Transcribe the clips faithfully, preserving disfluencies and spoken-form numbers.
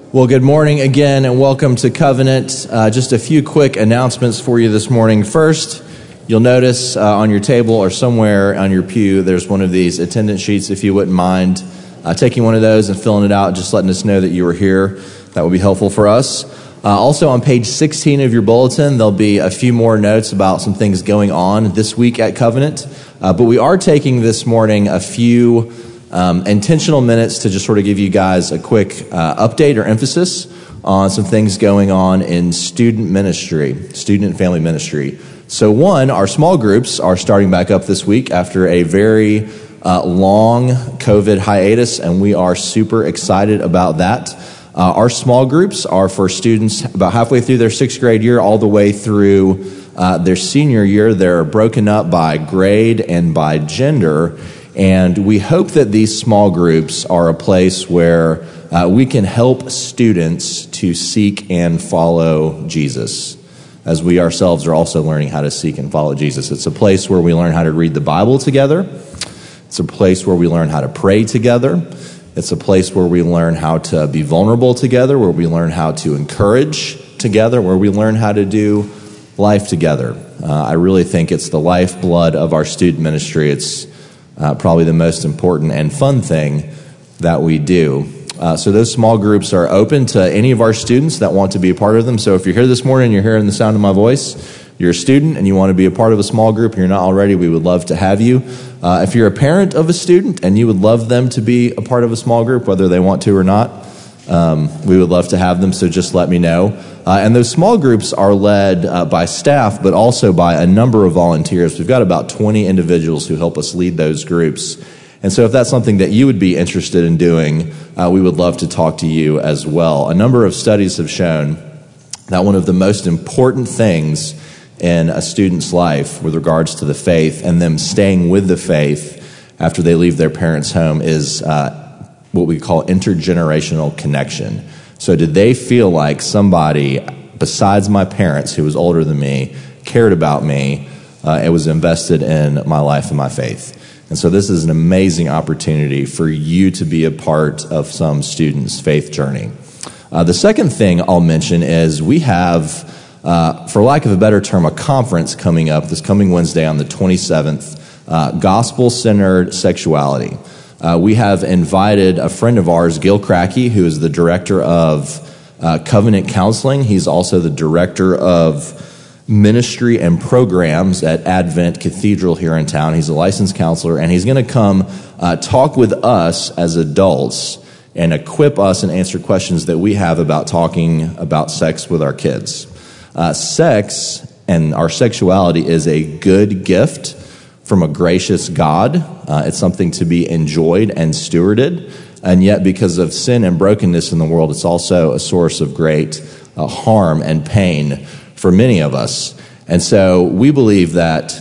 Well, good morning again, and welcome to Covenant. Uh, just a few quick announcements for you this morning. First, you'll notice uh, on your table or somewhere on your pew, there's one of these attendance sheets. If you wouldn't mind uh, taking one of those and filling it out, just letting us know that you were here, that would be helpful for us. Uh, also, on page sixteen of your bulletin, there'll be a few more notes about some things going on this week at Covenant. Uh, but we are taking this morning a few Um, intentional minutes to just sort of give you guys a quick uh, update or emphasis on some things going on in student ministry, student and family ministry. So one, our small groups are starting back up this week after a very uh, long COVID hiatus, and we are super excited about that. Uh, our small groups are for students about halfway through their sixth grade year all the way through uh, their senior year. They're broken up by grade and by gender. And we hope that these small groups are a place where uh, we can help students to seek and follow Jesus, as we ourselves are also learning how to seek and follow Jesus. It's a place where we learn how to read the Bible together. It's a place where we learn how to pray together. It's a place where we learn how to be vulnerable together, where we learn how to encourage together, where we learn how to do life together. Uh, I really think it's the lifeblood of our student ministry. It's Uh, probably the most important and fun thing that we do. Uh, so those small groups are open to any of our students that want to be a part of them. So if you're here this morning and you're hearing the sound of my voice, you're a student and you want to be a part of a small group and you're not already, we would love to have you. Uh, if you're a parent of a student and you would love them to be a part of a small group, whether they want to or not, um, we would love to have them, so just let me know. Uh, and those small groups are led uh, by staff, but also by a number of volunteers. We've got about twenty individuals who help us lead those groups. And so if that's something that you would be interested in doing, uh, we would love to talk to you as well. A number of studies have shown that one of the most important things in a student's life with regards to the faith and them staying with the faith after they leave their parents' home is uh, what we call intergenerational connection. So did they feel like somebody besides my parents who was older than me cared about me uh, and was invested in my life and my faith? And so this is an amazing opportunity for you to be a part of some student's faith journey. Uh, the second thing I'll mention is we have, uh, for lack of a better term, a conference coming up this coming Wednesday on the twenty-seventh, uh, Gospel-Centered Sexuality. Uh, we have invited a friend of ours, Gil Crackey, who is the director of uh, Covenant Counseling. He's also the director of ministry and programs at Advent Cathedral here in town. He's a licensed counselor, and he's going to come uh, talk with us as adults and equip us and answer questions that we have about talking about sex with our kids. Uh, sex and our sexuality is a good gift from a gracious God. Uh, it's something to be enjoyed and stewarded. And yet, because of sin and brokenness in the world, it's also a source of great uh, harm and pain for many of us. And so we believe that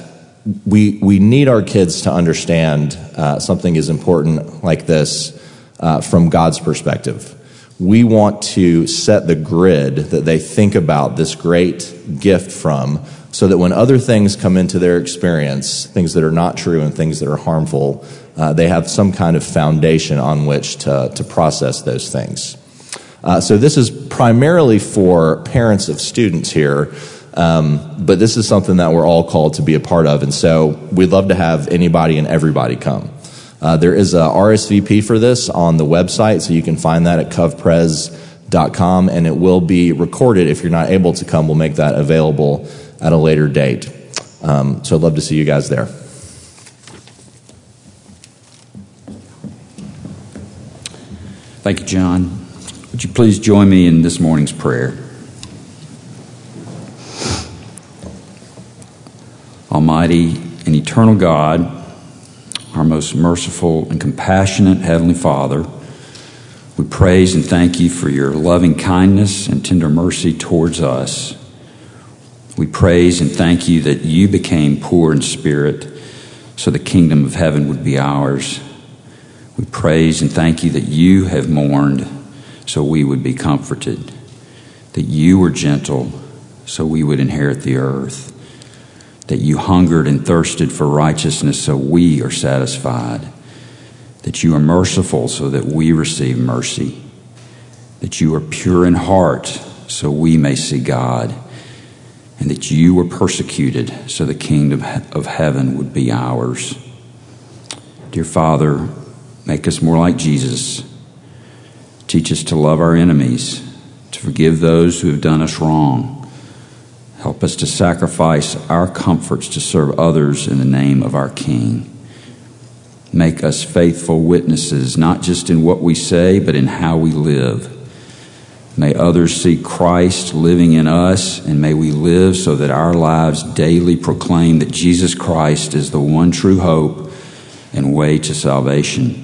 we we need our kids to understand uh, something as important like this uh, from God's perspective. We want to set the grid that they think about this great gift from, so that when other things come into their experience, things that are not true and things that are harmful, uh, they have some kind of foundation on which to, to process those things. Uh, so this is primarily for parents of students here, um, but this is something that we're all called to be a part of, and so we'd love to have anybody and everybody come. Uh, there is a R S V P for this on the website, so you can find that at cov pres dot com, and it will be recorded. If you're not able to come, we'll make that available at a later date. Um, so I'd love to see you guys there. Thank you, John. Would you please join me in this morning's prayer? Almighty and eternal God, our most merciful and compassionate Heavenly Father, we praise and thank you for your loving kindness and tender mercy towards us. We praise and thank you that you became poor in spirit so the kingdom of heaven would be ours. We praise and thank you that you have mourned so we would be comforted, that you were gentle so we would inherit the earth, that you hungered and thirsted for righteousness so we are satisfied, that you are merciful so that we receive mercy, that you are pure in heart, so we may see God, and that you were persecuted, so the kingdom of heaven would be ours. Dear Father, make us more like Jesus. Teach us to love our enemies, to forgive those who have done us wrong. Help us to sacrifice our comforts to serve others in the name of our King. Make us faithful witnesses, not just in what we say, but in how we live. May others see Christ living in us, and may we live so that our lives daily proclaim that Jesus Christ is the one true hope and way to salvation.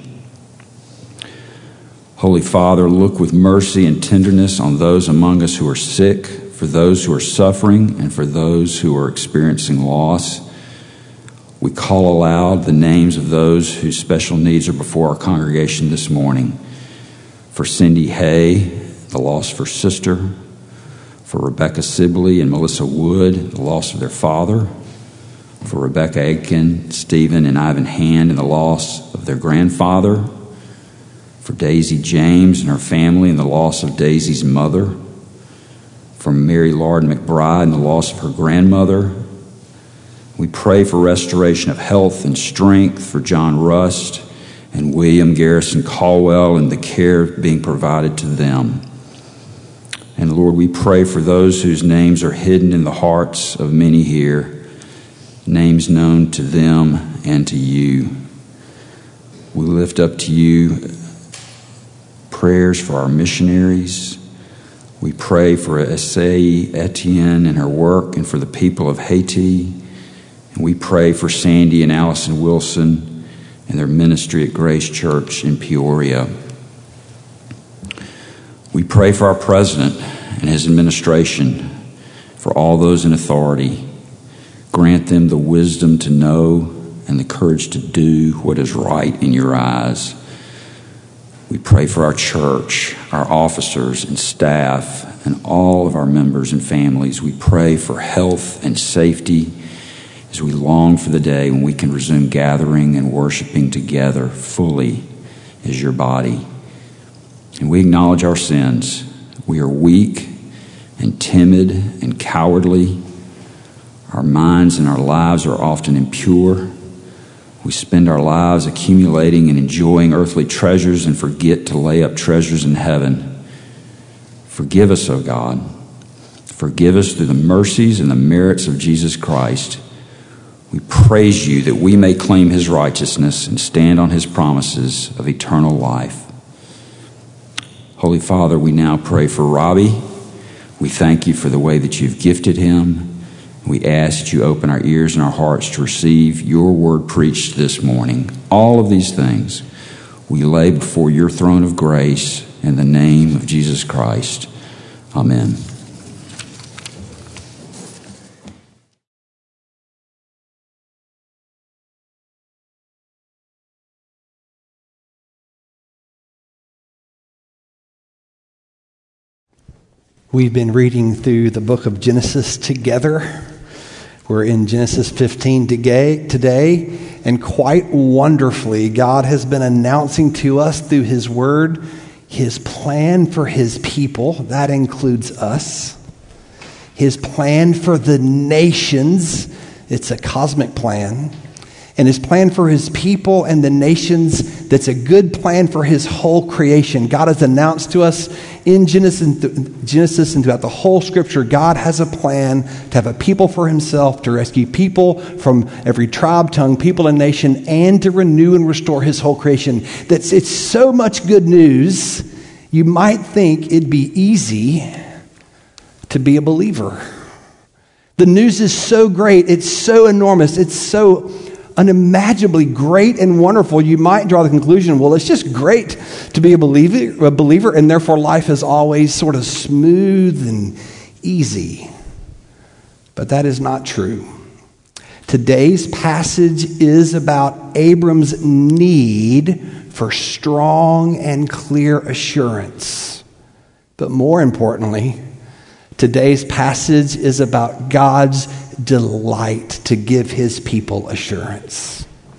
Holy Father, look with mercy and tenderness on those among us who are sick, for those who are suffering, and for those who are experiencing loss. We call aloud the names of those whose special needs are before our congregation this morning. For Cindy Hay, the loss of her sister. For Rebecca Sibley and Melissa Wood, the loss of their father. For Rebecca Aitken, Stephen and Ivan Hand, and the loss of their grandfather. For Daisy James and her family, and the loss of Daisy's mother. For Mary Lard McBride and the loss of her grandmother. We pray for restoration of health and strength for John Rust and William Garrison Caldwell and the care being provided to them. And Lord, we pray for those whose names are hidden in the hearts of many here, names known to them and to you. We lift up to you prayers for our missionaries. We pray for Essay Etienne and her work, and for the people of Haiti. And we pray for Sandy and Allison Wilson and their ministry at Grace Church in Peoria. We pray for our president and his administration, for all those in authority. Grant them the wisdom to know and the courage to do what is right in your eyes. We pray for our church, our officers and staff, and all of our members and families. We pray for health and safety as we long for the day when we can resume gathering and worshiping together fully as your body. And we acknowledge our sins. We are weak and timid and cowardly. Our minds and our lives are often impure. We spend our lives accumulating and enjoying earthly treasures and forget to lay up treasures in heaven. Forgive us, O God. Forgive us through the mercies and the merits of Jesus Christ. We praise you that we may claim his righteousness and stand on his promises of eternal life. Holy Father, we now pray for Robbie. We thank you for the way that you've gifted him. We ask that you open our ears and our hearts to receive your word preached this morning. All of these things we lay before your throne of grace in the name of Jesus Christ. Amen. We've been reading through the book of Genesis together. We're in Genesis fifteen today, and quite wonderfully, God has been announcing to us through his word his plan for his people. That includes us. His plan for the nations. It's a cosmic plan. And his plan for his people and the nations, that's a good plan for his whole creation. God has announced to us in Genesis, Genesis and throughout the whole scripture, God has a plan to have a people for himself, to rescue people from every tribe, tongue, people, and nation, and to renew and restore his whole creation. That's, it's so much good news, you might think it'd be easy to be a believer. The news is so great, it's so enormous, it's so unimaginably great and wonderful, you might draw the conclusion, well, it's just great to be a believer, a believer, and therefore life is always sort of smooth and easy. But that is not true. Today's passage is about Abram's need for strong and clear assurance. But more importantly, today's passage is about God's delight to give his people assurance.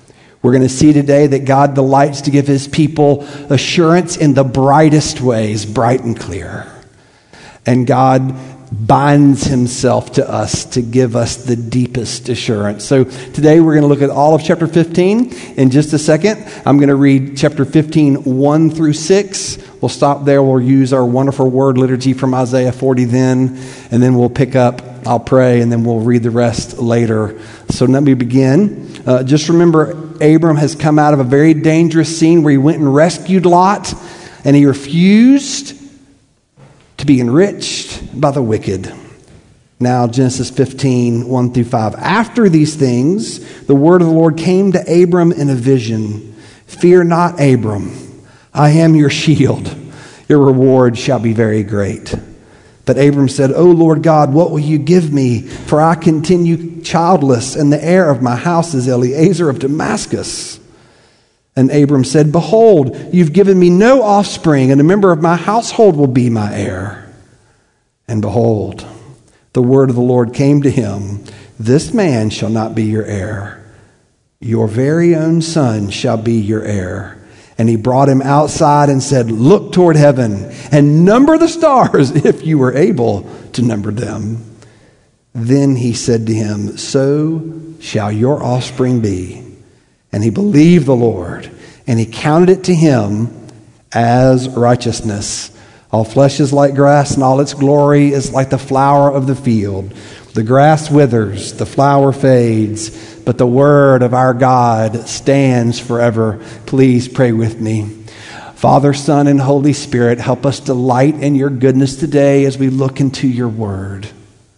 We're going to see today that God delights to give his people assurance in the brightest ways, bright and clear. And God binds himself to us to give us the deepest assurance. So today we're going to look at all of chapter fifteen. In just a second, I'm going to read chapter fifteen, one through six. We'll stop there. We'll use our wonderful word liturgy from Isaiah forty then, and then we'll pick up, I'll pray, and then we'll read the rest later. So let me begin. Uh, just remember, Abram has come out of a very dangerous scene where he went and rescued Lot, and he refused to be enriched by the wicked. Now, Genesis fifteen, one through five. After these things, the word of the Lord came to Abram in a vision. Fear not, Abram. I am your shield. Your reward shall be very great. But Abram said, O Lord God, what will you give me? For I continue childless, and the heir of my house is Eliezer of Damascus. And Abram said, Behold, you've given me no offspring, and a member of my household will be my heir. And behold, the word of the Lord came to him, This man shall not be your heir. Your very own son shall be your heir. And he brought him outside and said, Look toward heaven and number the stars if you were able to number them. Then he said to him, So shall your offspring be. And he believed the Lord, and he counted it to him as righteousness. All flesh is like grass, and all its glory is like the flower of the field. The grass withers, the flower fades, but the word of our God stands forever. Please pray with me. Father, Son, and Holy Spirit, help us delight in your goodness today as we look into your word.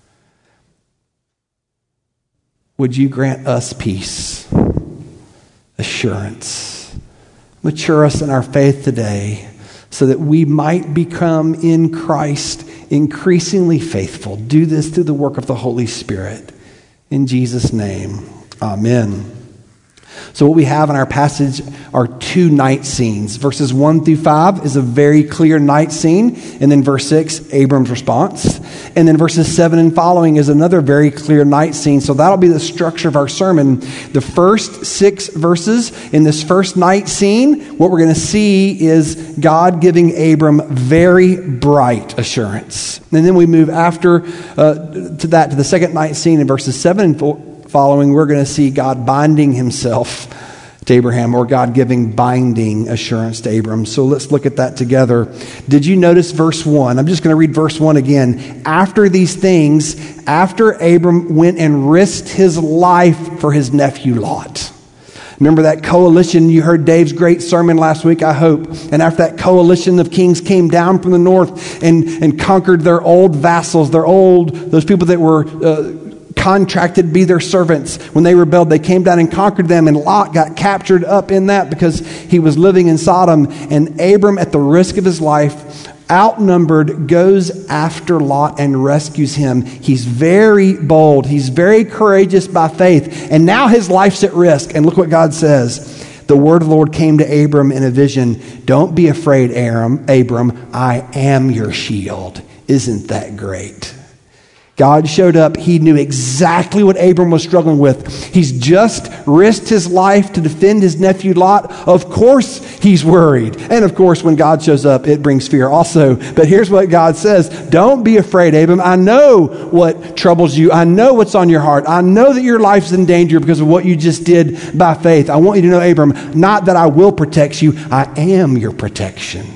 Would you grant us peace, assurance, mature us in our faith today so that we might become in Christ increasingly faithful. Do this through the work of the Holy Spirit. In Jesus' name, amen. So what we have in our passage are two night scenes. Verses one through five is a very clear night scene. And then verse six, Abram's response. And then verses seven and following is another very clear night scene. So that'll be the structure of our sermon. The first six verses in this first night scene, what we're going to see is God giving Abram very bright assurance. And then we move after uh, to that to the second night scene in verses seven and four. Following, we're going to see God binding himself to Abraham, or God giving binding assurance to Abram. So let's look at that together. Did you notice verse one? I'm just going to read verse one again. After these things, after Abram went and risked his life for his nephew Lot. Remember that coalition? You heard Dave's great sermon last week, I hope. And after that coalition of kings came down from the north and, and conquered their old vassals, their old, those people that were uh, contracted to be their servants. When they rebelled, they came down and conquered them, and Lot got captured up in that because he was living in Sodom. And Abram, at the risk of his life, outnumbered, goes after Lot and rescues him. He's very bold. He's very courageous by faith. And now his life's at risk. And look what God says. The word of the Lord came to Abram in a vision. Don't be afraid, Abram. Abram, I am your shield. Isn't that great? God showed up. He knew exactly what Abram was struggling with. He's just risked his life to defend his nephew Lot. Of course he's worried. And of course when God shows up, it brings fear also. But here's what God says. Don't be afraid, Abram. I know what troubles you. I know what's on your heart. I know that your life's in danger because of what you just did by faith. I want you to know, Abram, not that I will protect you. I am your protection.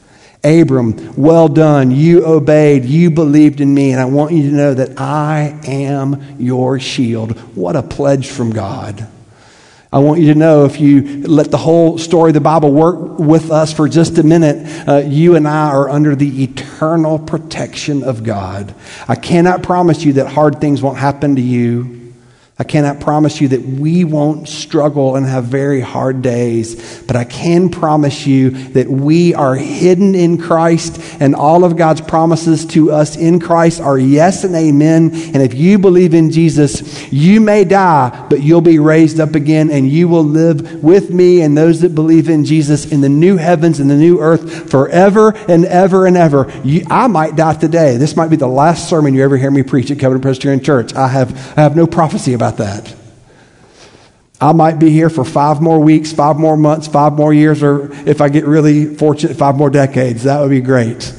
Abram, well done. You obeyed. You believed in me. And I want you to know that I am your shield. What a pledge from God. I want you to know, if you let the whole story of the Bible work with us for just a minute, uh, you and I are under the eternal protection of God. I cannot promise you that hard things won't happen to you. I cannot promise you that we won't struggle and have very hard days, but I can promise you that we are hidden in Christ, and all of God's promises to us in Christ are yes and amen. And if you believe in Jesus, you may die, but you'll be raised up again, and you will live with me and those that believe in Jesus in the new heavens and the new earth forever and ever and ever. You, I might die today. This might be the last sermon you ever hear me preach at Covenant Presbyterian Church. I have, I have no prophecy about that. I might be here for five more weeks, five more months, five more years, or if I get really fortunate, five more decades. That would be great.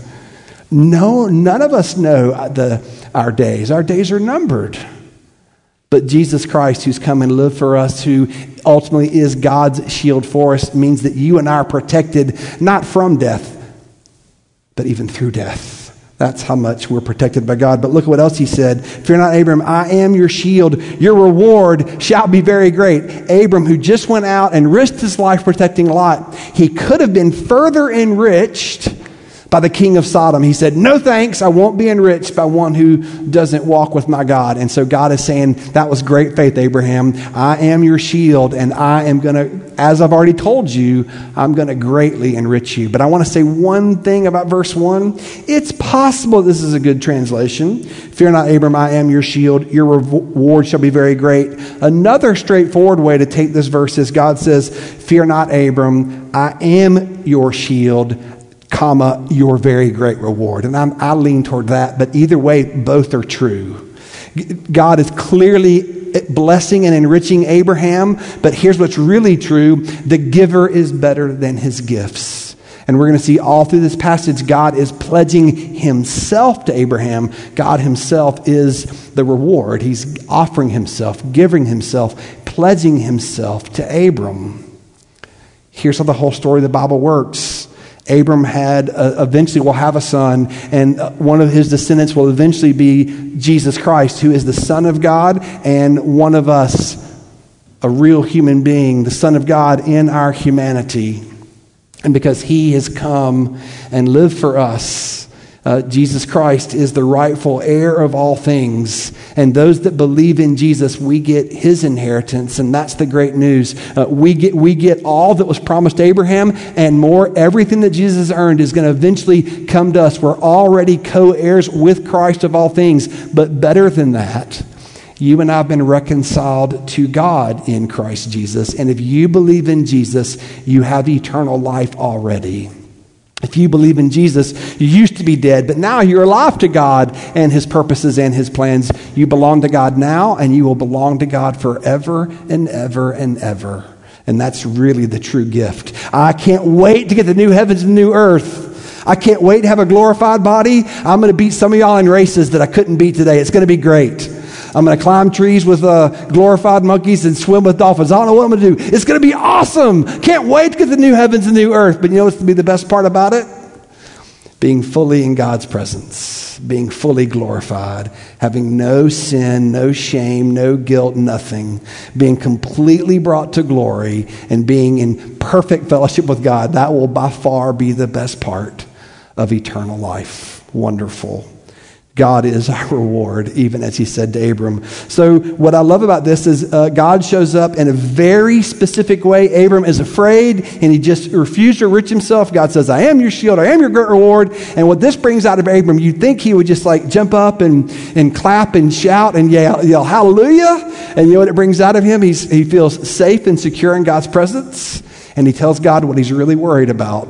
No, none of us know the, our days. Our days are numbered. But Jesus Christ, who's come and lived for us, who ultimately is God's shield for us, means that you and I are protected not from death, but even through death. That's how much we're protected by God. But look at what else he said. Fear not, Abram, I am your shield. Your reward shall be very great. Abram, who just went out and risked his life protecting Lot, he could have been further enriched by the king of Sodom. He said, no thanks, I won't be enriched by one who doesn't walk with my God. And so God is saying, that was great faith, Abraham. I am your shield, and I am going to, as I've already told you, I'm going to greatly enrich you. But I want to say one thing about verse one. It's possible this is a good translation. Fear not, Abram, I am your shield. Your reward shall be very great. Another straightforward way to take this verse is God says, fear not, Abram, I am your shield, comma, your very great reward. And I'm, I lean toward that, but either way, both are true. God is clearly blessing and enriching Abraham, but here's what's really true. The giver is better than his gifts. And we're going to see all through this passage, God is pledging himself to Abraham. God himself is the reward. He's offering himself, giving himself, pledging himself to Abram. Here's how the whole story of the Bible works. Abram had, uh, eventually will have a son, and uh, one of his descendants will eventually be Jesus Christ, who is the Son of God and one of us, a real human being, the Son of God in our humanity. And because he has come and lived for us, uh, Jesus Christ is the rightful heir of all things. And those that believe in Jesus, we get his inheritance, and that's the great news. Uh, we get we get all that was promised to Abraham and more. Everything that Jesus earned is going to eventually come to us. We're already co-heirs with Christ of all things. But better than that, you and I have been reconciled to God in Christ Jesus. And if you believe in Jesus, you have eternal life already. If you believe in Jesus, you used to be dead, but now you're alive to God and his purposes and his plans. You belong to God now, and you will belong to God forever and ever and ever. And that's really the true gift. I can't wait to get the new heavens and new earth. I can't wait to have a glorified body. I'm going to beat some of y'all in races that I couldn't beat today. It's going to be great. I'm going to climb trees with uh, glorified monkeys and swim with dolphins. I don't know what I'm going to do. It's going to be awesome. Can't wait to get the new heavens and new earth. But you know what's to be the best part about it? Being fully in God's presence, being fully glorified, having no sin, no shame, no guilt, nothing, being completely brought to glory and being in perfect fellowship with God. That will by far be the best part of eternal life. Wonderful. God is our reward, even as he said to Abram. So what I love about this is uh, God shows up in a very specific way. Abram is afraid, and he just refused to enrich himself. God says, I am your shield, I am your great reward. And what this brings out of Abram, you'd think he would just like jump up and, and clap and shout and yell, yell hallelujah. And you know what it brings out of him? He's, he feels safe and secure in God's presence. And he tells God what he's really worried about,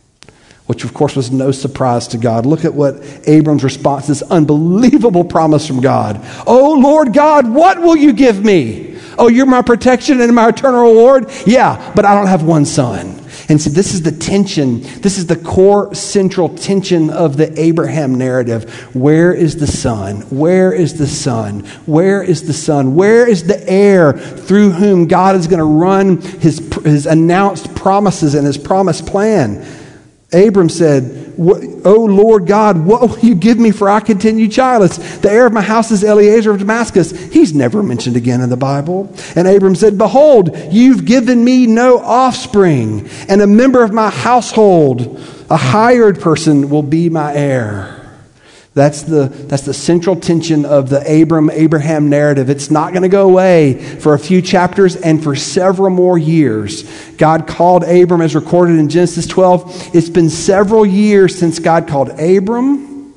which of course was no surprise to God. Look at what Abram's response, this unbelievable promise from God. Oh, Lord God, what will you give me? Oh, you're my protection and my eternal reward? Yeah, but I don't have one son. And so this is the tension. This is the core central tension of the Abraham narrative. Where is the son? Where is the son? Where is the son? Where is the heir through whom God is going to run his, his announced promises and his promised plan? Abram said, oh Lord God, what will you give me, for I continue childless? The heir of my house is Eliezer of Damascus. He's never mentioned again in the Bible. And Abram said, behold, you've given me no offspring, and a member of my household, a hired person, will be my heir. That's the, that's the central tension of the Abram-Abraham narrative. It's not going to go away for a few chapters and for several more years. God called Abram, as recorded in Genesis twelve. It's been several years since God called Abram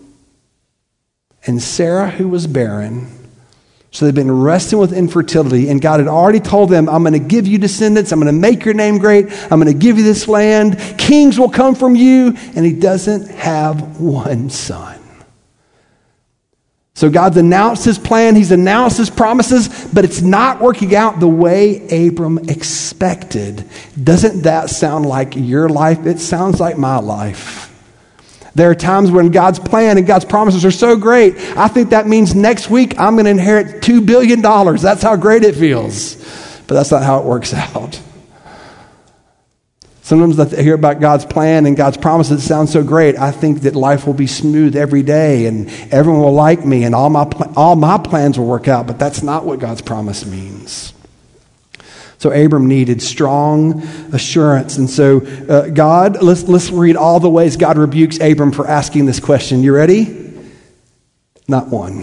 and Sarah, who was barren. So they've been wrestling with infertility, and God had already told them, I'm going to give you descendants. I'm going to make your name great. I'm going to give you this land. Kings will come from you. And he doesn't have one son. So God's announced his plan, he's announced his promises, but it's not working out the way Abram expected. Doesn't that sound like your life? It sounds like my life. There are times when God's plan and God's promises are so great, I think that means next week I'm going to inherit two billion dollars. That's how great it feels. But that's not how it works out. Sometimes I hear about God's plan and God's promises. It sounds so great. I think that life will be smooth every day and everyone will like me and all my pl- all my plans will work out. But that's not what God's promise means. So Abram needed strong assurance. And so uh, God, let's, let's read all the ways God rebukes Abram for asking this question. You ready? Not one.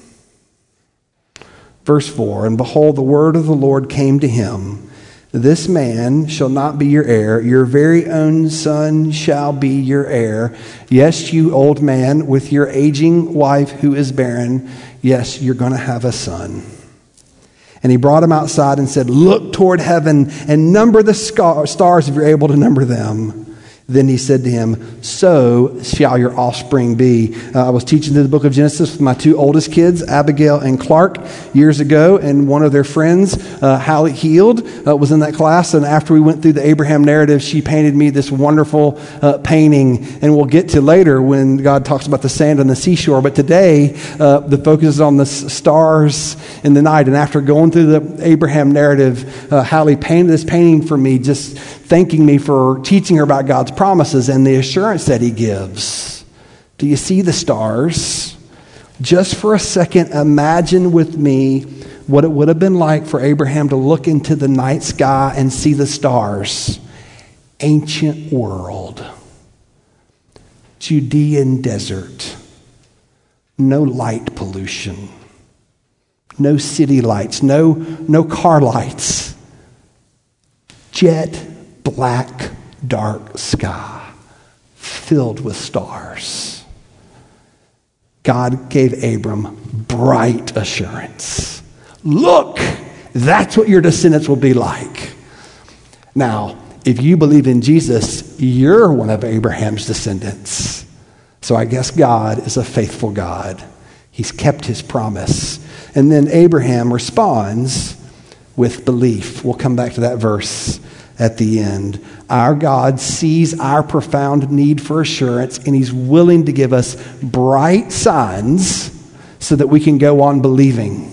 Verse four, and behold, the word of the Lord came to him. This man shall not be your heir. Your very own son shall be your heir. Yes, you old man, with your aging wife who is barren. Yes, you're going to have a son. And he brought him outside and said, look toward heaven and number the stars if you're able to number them. Then he said to him, so shall your offspring be. Uh, I was teaching through the book of Genesis with my two oldest kids, Abigail and Clark, years ago, and one of their friends, uh, Hallie Heald, uh, was in that class. And after we went through the Abraham narrative, she painted me this wonderful uh, painting. And we'll get to later when God talks about the sand on the seashore. But today, uh, the focus is on the s- stars in the night. And after going through the Abraham narrative, uh, Hallie painted this painting for me, just thanking me for teaching her about God's promises and the assurance that he gives. Do you see the stars? Just for a second, imagine with me what it would have been like for Abraham to look into the night sky and see the stars. Ancient world. Judean desert. No light pollution. No city lights. No, no car lights. Jet black, dark sky filled with stars. God gave Abram bright assurance. Look, that's what your descendants will be like. Now, if you believe in Jesus, you're one of Abraham's descendants. So I guess God is a faithful God. He's kept his promise. And then Abraham responds with belief. We'll come back to that verse at the end. Our God sees our profound need for assurance, and he's willing to give us bright signs so that we can go on believing.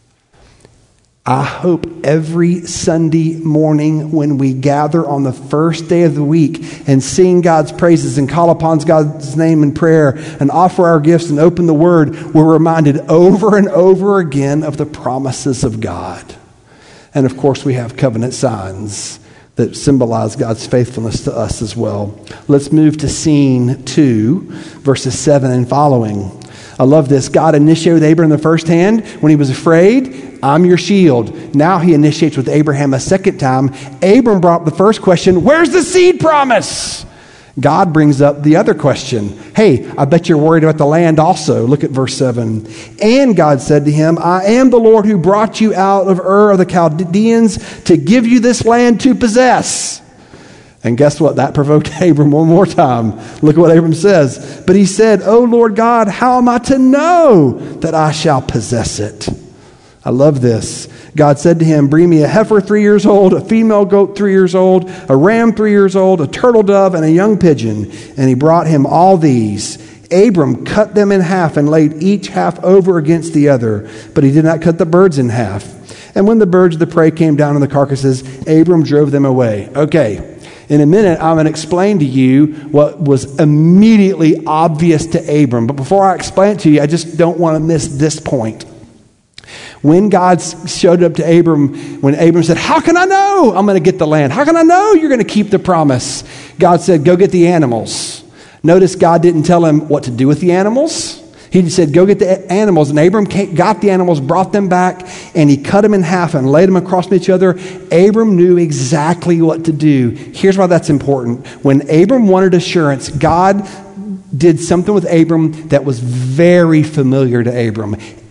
I hope every Sunday morning when we gather on the first day of the week and sing God's praises and call upon God's name in prayer and offer our gifts and open the Word, we're reminded over and over again of the promises of God. And of course, we have covenant signs that symbolize God's faithfulness to us as well. Let's move to scene two, verses seven and following. I love this. God initiated with Abraham the first hand when he was afraid. I'm your shield. Now he initiates with Abraham a second time. Abram brought up the first question, where's the seed promise? God brings up the other question. Hey, I bet you're worried about the land also. Look at verse seven. And God said to him, I am the Lord who brought you out of Ur of the Chaldeans to give you this land to possess. And guess what? That provoked Abram one more time. Look at what Abram says. But he said, O Lord God, how am I to know that I shall possess it? I love this. God said to him, bring me a heifer three years old, a female goat three years old, a ram three years old, a turtle dove, and a young pigeon. And he brought him all these. Abram cut them in half and laid each half over against the other. But he did not cut the birds in half. And when the birds of the prey came down on the carcasses, Abram drove them away. Okay. In a minute, I'm going to explain to you what was immediately obvious to Abram. But before I explain it to you, I just don't want to miss this point. When God showed up to Abram, when Abram said, how can I know I'm going to get the land? How can I know you're going to keep the promise? God said, go get the animals. Notice God didn't tell him what to do with the animals. He said, go get the animals. And Abram got the animals, brought them back, and he cut them in half and laid them across each other. Abram knew exactly what to do. Here's why that's important. When Abram wanted assurance, God did something with Abram that was very familiar to Abram.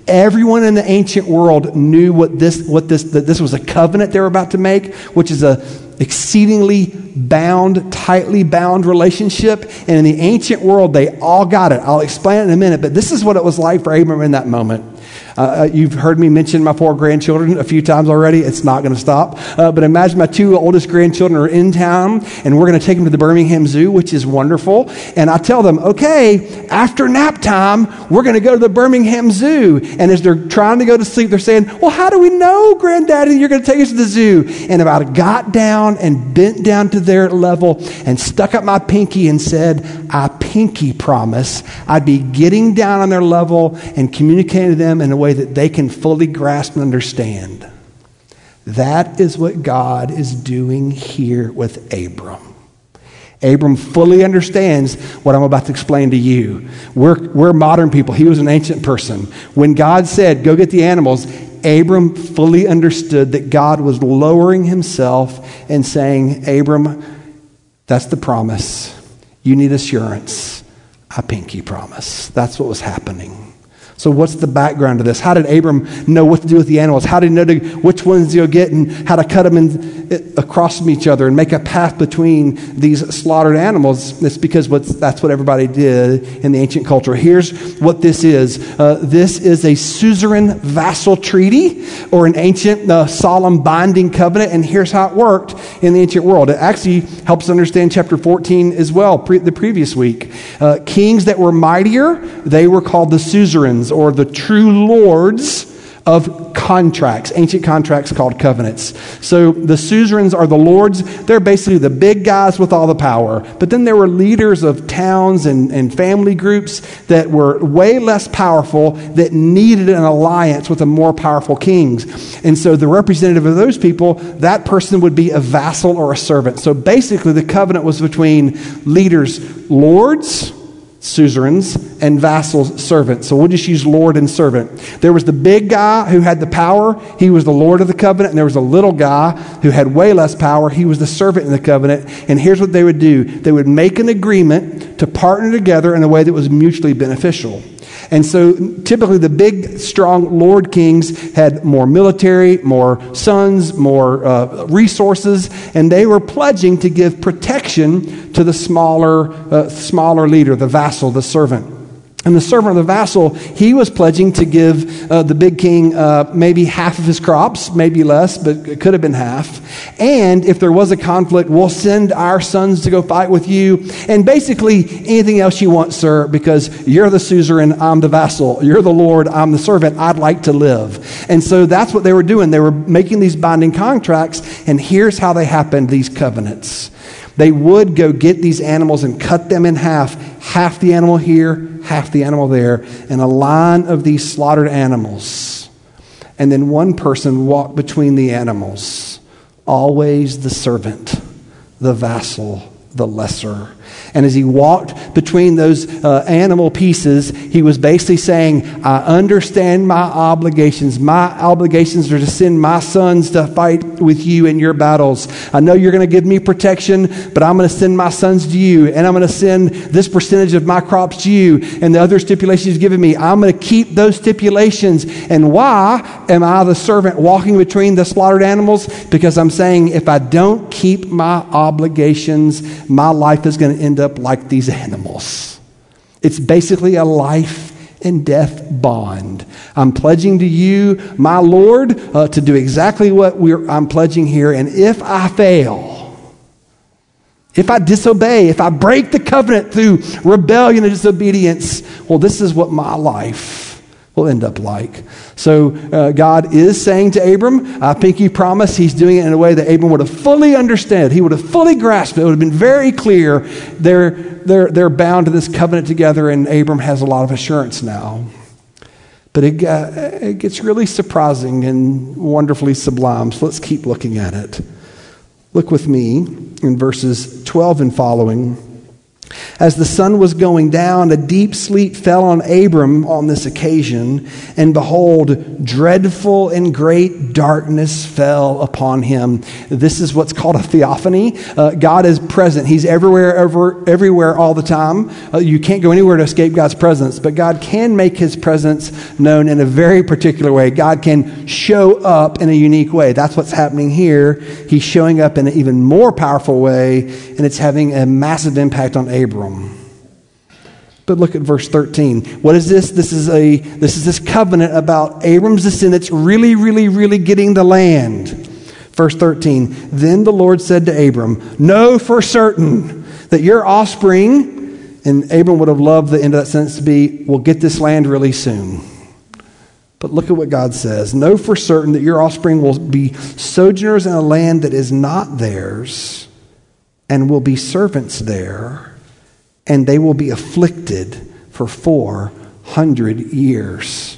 Everyone in the ancient world knew what this, what this, that this was a covenant they were about to make, which is a exceedingly bound, tightly bound relationship. And in the ancient world, they all got it. I'll explain it in a minute, but this is what it was like for Abram in that moment. Uh, you've heard me mention my four grandchildren a few times already. It's not going to stop. Uh, but imagine my two oldest grandchildren are in town, and we're going to take them to the Birmingham Zoo, which is wonderful. And I tell them, okay, after nap time, we're going to go to the Birmingham Zoo. And as they're trying to go to sleep, they're saying, well, how do we know, Granddaddy, you're going to take us to the zoo? And if I got down and bent down to their level and stuck up my pinky and said, I pinky promise, I'd be getting down on their level and communicating to them in a way that they can fully grasp and understand. That is what God is doing here with Abram. Abram fully understands what I'm about to explain to you. We're, we're modern people. He was an ancient person. When God said, go get the animals, Abram fully understood that God was lowering himself and saying, Abram, that's the promise. You need assurance. I pinky promise. That's what was happening. So what's the background to this? How did Abram know what to do with the animals? How did he know to, which ones to go get and how to cut them in, across from each other and make a path between these slaughtered animals? It's because what's, that's what everybody did in the ancient culture. Here's what this is. Uh, this is a suzerain vassal treaty or an ancient uh, solemn binding covenant. And here's how it worked in the ancient world. It actually helps understand chapter fourteen as well, pre- the previous week. Uh, kings that were mightier, they were called the suzerains, or the true lords of contracts, ancient contracts called covenants. So the suzerains are the lords. They're basically the big guys with all the power. But then there were leaders of towns and, and family groups that were way less powerful that needed an alliance with the more powerful kings. And so the representative of those people, that person would be a vassal or a servant. So basically the covenant was between leaders, lords, suzerains, and vassals, servants. So we'll just use lord and servant. There was the big guy who had the power. He was the lord of the covenant. And there was a little guy who had way less power. He was the servant in the covenant. And here's what they would do. They would make an agreement to partner together in a way that was mutually beneficial. And so typically the big, strong lord kings had more military, more sons, more uh, resources, and they were pledging to give protection to the smaller, uh, smaller leader, the vassal, the servant. And the servant or the vassal, he was pledging to give uh, the big king uh, maybe half of his crops, maybe less, but it could have been half. And if there was a conflict, we'll send our sons to go fight with you. And basically anything else you want, sir, because you're the suzerain, I'm the vassal. You're the lord, I'm the servant. I'd like to live. And so that's what they were doing. They were making these binding contracts. And here's how they happened, these covenants. They would go get these animals and cut them in half. Half the animal here, half the animal there, and a line of these slaughtered animals. And then one person walked between the animals. Always the servant, the vassal, the lesser. And as he walked between those uh, animal pieces, he was basically saying, I understand my obligations. My obligations are to send my sons to fight with you in your battles. I know you're going to give me protection, but I'm going to send my sons to you, and I'm going to send this percentage of my crops to you, and the other stipulations you've given me. I'm going to keep those stipulations. And why am I the servant walking between the slaughtered animals? Because I'm saying if I don't keep my obligations, my life is going to end up like these animals. It's basically a life and death bond. I'm pledging to you, my Lord, uh, to do exactly what we're, I'm pledging here. And if I fail, if I disobey, if I break the covenant through rebellion and disobedience, well, this is what my life will end up like. So uh, God is saying to Abram, I think he promised. He's doing it in a way that Abram would have fully understood. He would have fully grasped it. It would have been very clear. They're, they're, they're bound to this covenant together, and Abram has a lot of assurance now. But it, uh, it gets really surprising and wonderfully sublime. So let's keep looking at it. Look with me in verses twelve and following. As the sun was going down, a deep sleep fell on Abram on this occasion, and behold, dreadful and great darkness fell upon him. This is what's called a theophany. Uh, God is present. He's everywhere, ever, everywhere all the time. Uh, you can't go anywhere to escape God's presence, but God can make his presence known in a very particular way. God can show up in a unique way. That's what's happening here. He's showing up in an even more powerful way, and it's having a massive impact on Abram. But look at verse thirteen. What is this? This is a this is this covenant about Abram's descendants really, really, really getting the land. Verse thirteen. Then the Lord said to Abram, "Know for certain that your offspring," and Abram would have loved the end of that sentence to be, "will get this land really soon." But look at what God says. "Know for certain that your offspring will be sojourners in a land that is not theirs, and will be servants there, and they will be afflicted for four hundred years."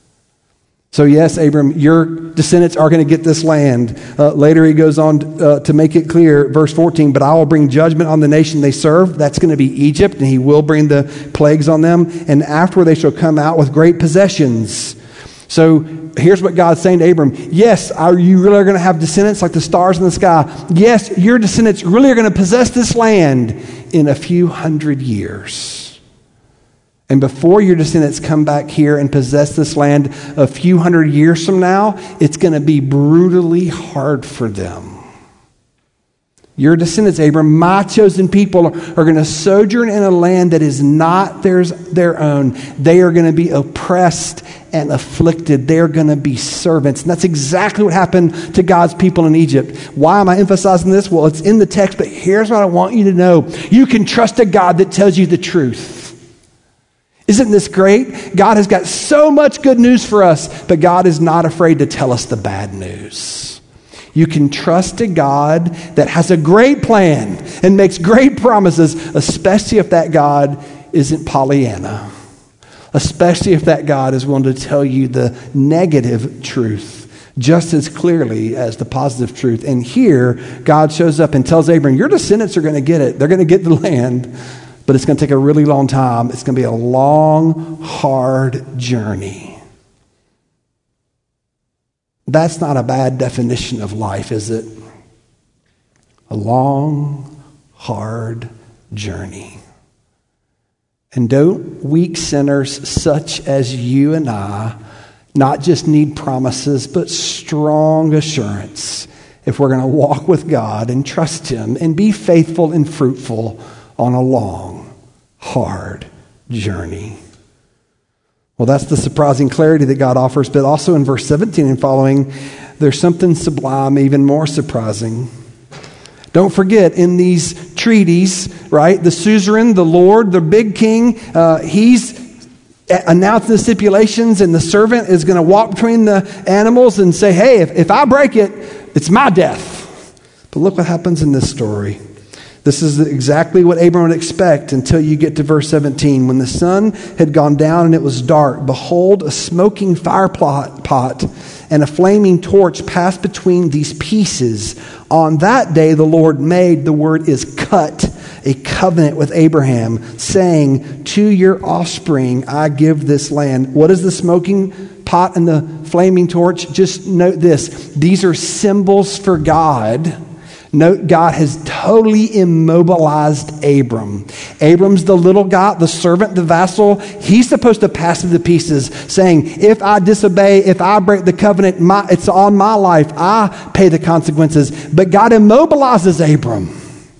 So yes, Abram, your descendants are going to get this land. Uh, later he goes on uh, to make it clear, verse fourteen, "But I will bring judgment on the nation they serve." That's going to be Egypt, and he will bring the plagues on them. "And afterward they shall come out with great possessions." So here's what God's saying to Abram. Yes, are you really going to have descendants like the stars in the sky? Yes, your descendants really are going to possess this land in a few hundred years. And before your descendants come back here and possess this land a few hundred years from now, it's going to be brutally hard for them. Your descendants, Abram, my chosen people, are going to sojourn in a land that is not theirs, their own. They are going to be oppressed and afflicted. They are going to be servants. And that's exactly what happened to God's people in Egypt. Why am I emphasizing this? Well, it's in the text, but here's what I want you to know. You can trust a God that tells you the truth. Isn't this great? God has got so much good news for us, but God is not afraid to tell us the bad news. You can trust a God that has a great plan and makes great promises, especially if that God isn't Pollyanna. Especially if that God is willing to tell you the negative truth just as clearly as the positive truth. And here, God shows up and tells Abram, your descendants are going to get it. They're going to get the land, but it's going to take a really long time. It's going to be a long, hard journey. That's not a bad definition of life, is it? A long, hard journey. And don't weak sinners such as you and I not just need promises, but strong assurance if we're going to walk with God and trust Him and be faithful and fruitful on a long, hard journey. Well, that's the surprising clarity that God offers, but also in verse seventeen and following, there's something sublime, even more surprising. Don't forget, in these treaties, right, the suzerain, the Lord, the big king, uh, he's announced the stipulations, and the servant is going to walk between the animals and say, hey, if, if I break it, it's my death. But look what happens in this story. This is exactly what Abram would expect until you get to verse seventeen. When the sun had gone down and it was dark, behold, a smoking fire pot, pot and a flaming torch passed between these pieces. On that day the Lord made, the word is cut, a covenant with Abraham, saying, to your offspring I give this land. What is the smoking pot and the flaming torch? Just note this. These are symbols for God. Note, God has totally immobilized Abram. Abram's the little guy, the servant, the vassal. He's supposed to pass through the pieces, saying, if I disobey, if I break the covenant, my, it's on my life. I pay the consequences. But God immobilizes Abram.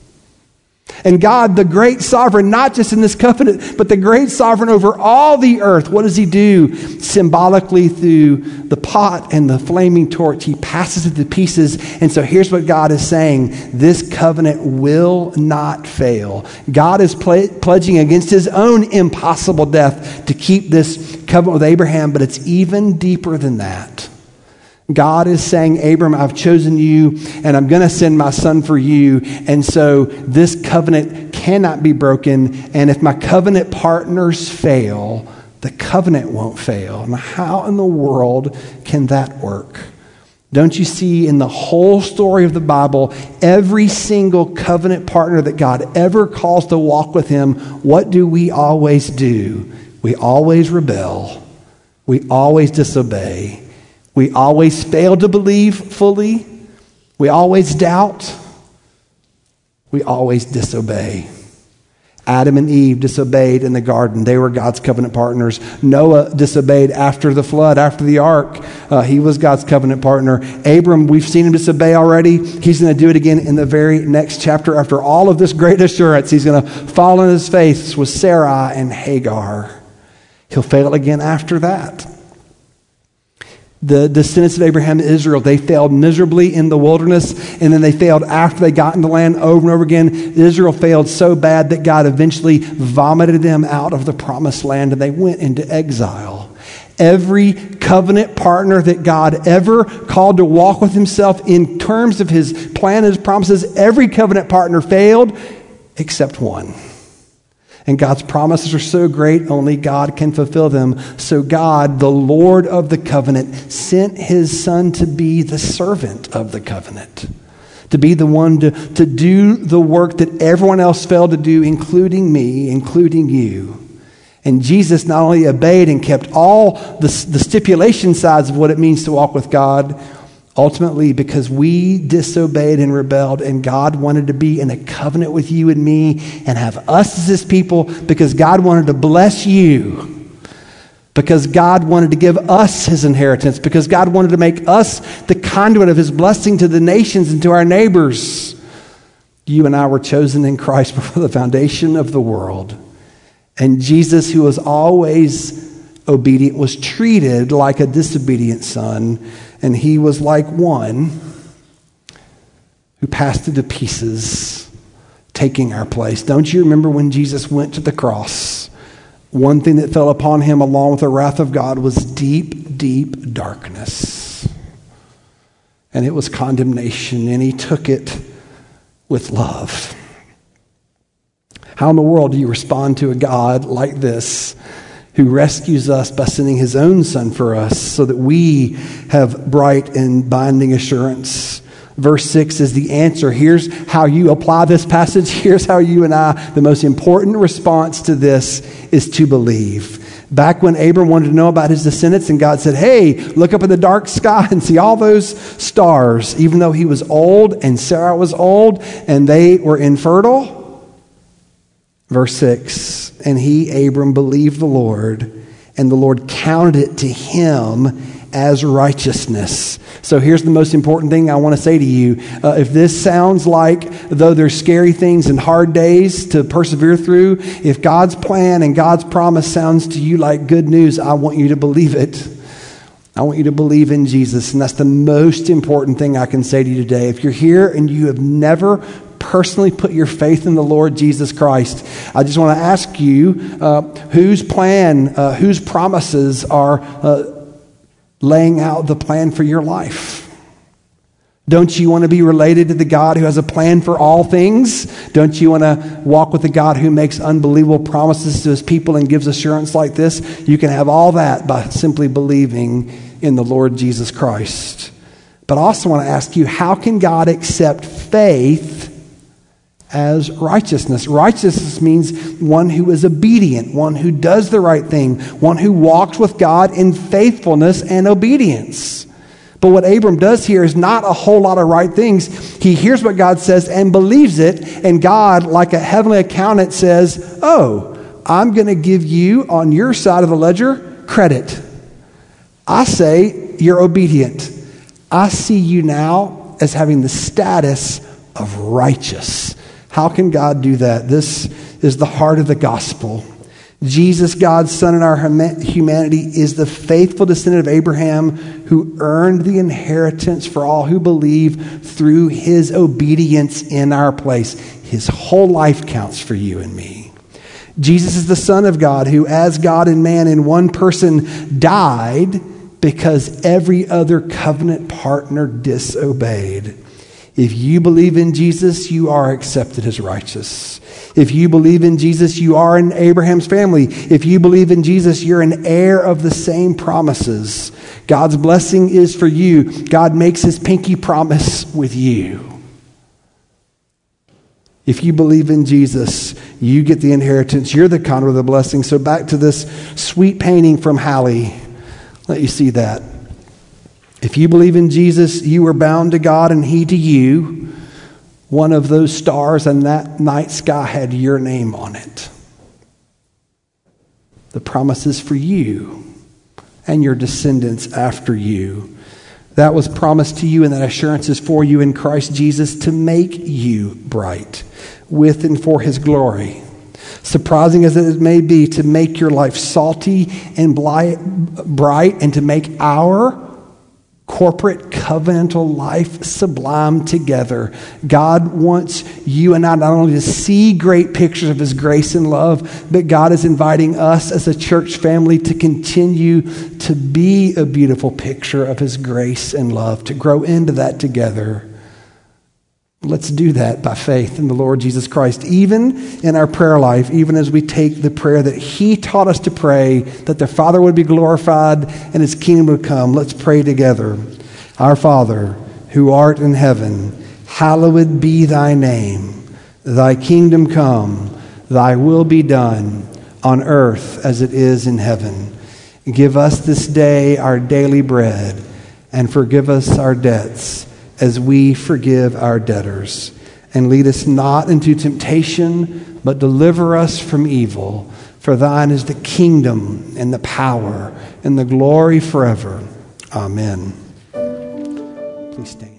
And God, the great sovereign, not just in this covenant, but the great sovereign over all the earth, what does He do? Symbolically, through the pot and the flaming torch, He passes it to pieces. And so here's what God is saying. This covenant will not fail. God is ple- pledging against His own impossible death to keep this covenant with Abraham, but it's even deeper than that. God is saying, Abram, I've chosen you, and I'm going to send my son for you. And so this covenant cannot be broken. And if my covenant partners fail, the covenant won't fail. Now, how in the world can that work? Don't you see in the whole story of the Bible, every single covenant partner that God ever calls to walk with him, what do we always do? We always rebel. We always disobey. We always fail to believe fully. We always doubt. We always disobey. Adam and Eve disobeyed in the garden. They were God's covenant partners. Noah disobeyed after the flood, after the ark. Uh, he was God's covenant partner. Abram, we've seen him disobey already. He's going to do it again in the very next chapter. After all of this great assurance, he's going to fall on his face with Sarai and Hagar. He'll fail again after that. The descendants of Abraham and Israel, they failed miserably in the wilderness, and then they failed after they got in the land over and over again. Israel failed so bad that God eventually vomited them out of the promised land, and they went into exile. Every covenant partner that God ever called to walk with himself in terms of his plan and his promises, every covenant partner failed except one. And God's promises are so great, only God can fulfill them. So God, the Lord of the covenant, sent his son to be the servant of the covenant, to be the one to, to do the work that everyone else failed to do, including me, including you. And Jesus not only obeyed and kept all the, the stipulation sides of what it means to walk with God, ultimately, because we disobeyed and rebelled, and God wanted to be in a covenant with you and me and have us as his people, because God wanted to bless you, because God wanted to give us his inheritance, because God wanted to make us the conduit of his blessing to the nations and to our neighbors. You and I were chosen in Christ before the foundation of the world. And Jesus, who was always obedient, was treated like a disobedient son. And he was like one who passed it to pieces, taking our place. Don't you remember when Jesus went to the cross? One thing that fell upon him along with the wrath of God was deep, deep darkness. And it was condemnation, and he took it with love. How in the world do you respond to a God like this, who rescues us by sending his own son for us so that we have bright and binding assurance? Verse six is the answer. Here's how you apply this passage. Here's how you and I, the most important response to this is to believe. Back when Abram wanted to know about his descendants, and God said, hey, look up in the dark sky and see all those stars, even though he was old and Sarah was old and they were infertile. Verse six, and he, Abram, believed the Lord, and the Lord counted it to him as righteousness. So here's the most important thing I want to say to you. Uh, if this sounds like, though there's scary things and hard days to persevere through, if God's plan and God's promise sounds to you like good news, I want you to believe it. I want you to believe in Jesus, and that's the most important thing I can say to you today. If you're here and you have never personally put your faith in the Lord Jesus Christ, I just want to ask you, uh, whose plan, uh, whose promises are uh, laying out the plan for your life? Don't you want to be related to the God who has a plan for all things? Don't you want to walk with the God who makes unbelievable promises to his people and gives assurance like this? You can have all that by simply believing in the Lord Jesus Christ. But I also want to ask you, how can God accept faith as righteousness? Righteousness means one who is obedient, one who does the right thing, one who walks with God in faithfulness and obedience. But what Abram does here is not a whole lot of right things. He hears what God says and believes it, and God, like a heavenly accountant, says, oh, I'm going to give you on your side of the ledger credit. I say you're obedient. I see you now as having the status of righteous. How can God do that? This is the heart of the gospel. Jesus, God's Son in our humanity, is the faithful descendant of Abraham who earned the inheritance for all who believe through his obedience in our place. His whole life counts for you and me. Jesus is the Son of God who, as God and man in one person, died because every other covenant partner disobeyed. If you believe in Jesus, you are accepted as righteous. If you believe in Jesus, you are in Abraham's family. If you believe in Jesus, you're an heir of the same promises. God's blessing is for you. God makes his pinky promise with you. If you believe in Jesus, you get the inheritance. You're the conduit of the blessing. So back to this sweet painting from Hallie. Let you see that. If you believe in Jesus, you are bound to God and he to you. One of those stars in that night sky had your name on it. The promise is for you and your descendants after you. That was promised to you, and that assurance is for you in Christ Jesus to make you bright with and for his glory. Surprising as it may be, to make your life salty and bright, and to make our corporate covenantal life sublime together. God wants you and I not only to see great pictures of his grace and love, but God is inviting us as a church family to continue to be a beautiful picture of his grace and love, to grow into that together. Let's do that by faith in the Lord Jesus Christ, even in our prayer life, even as we take the prayer that he taught us to pray, that the Father would be glorified and his kingdom would come. Let's pray together. Our Father, who art in heaven, hallowed be thy name. Thy kingdom come, thy will be done on earth as it is in heaven. Give us this day our daily bread, and forgive us our debts as we forgive our debtors. And lead us not into temptation, but deliver us from evil. For thine is the kingdom and the power and the glory forever. Amen. Please stand.